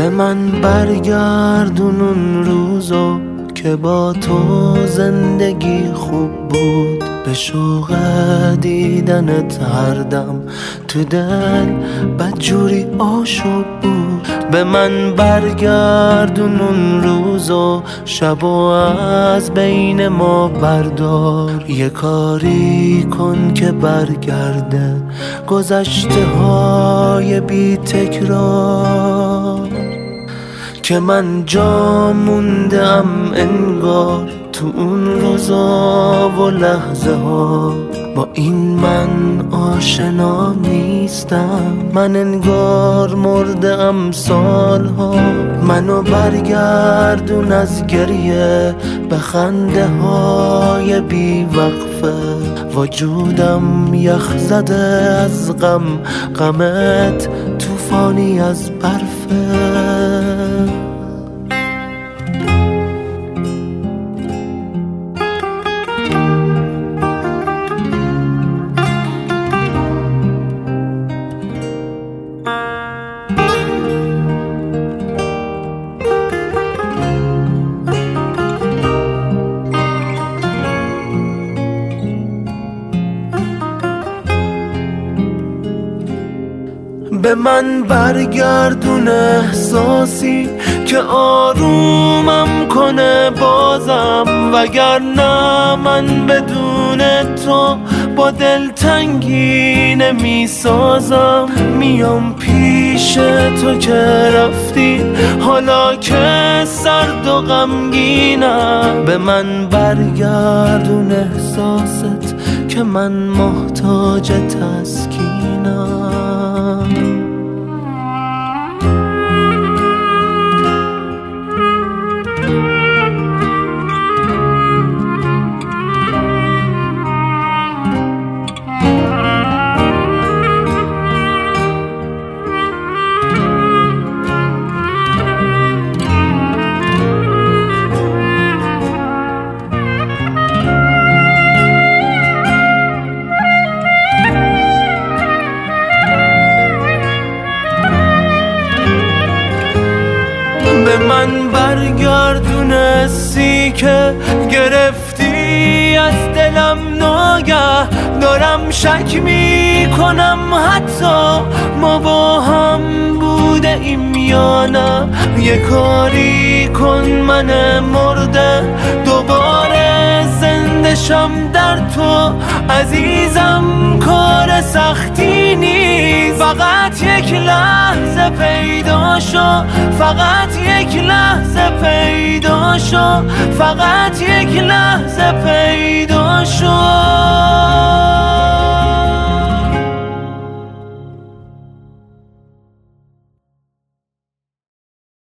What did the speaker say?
به من برگردون اون روزو که با تو زندگی خوب بود، به شوق دیدنت هر دم تو دل بدجوری آشوب بود. به من برگردون اون روزو شبو از بین ما بردار، یه کاری کن که برگرده گذشته های بی تکرار، که من جا موندم انگار تو اون روزا و لحظه ها. با این من آشنا نیستم، من انگار مردم سالها. منو برگردون از گریه به خنده های بی وقفه، وجودم یخ زده از غم، غمت طوفانی از برفه. به من برگردون احساسی که آرومم کنه بازم، وگرنه من بدون تو با دلتنگی نمی سازم. میام پیش تو که رفتی حالا که سرد و غمگینم. به من برگردون احساست که من محتاج تسکینم. به من برگردون حسی که گرفتی از دلم ناگه. دارم شک میکنم حتی ما با هم بوده ایم یا نه. یه کاری کن من مرده دوباره زنده شم در تو عزیزم. کار سختی نیست، فقط یک لحظه پیدا شو، فقط یک لحظه پیدا شو، فقط یک لحظه پیدا شو.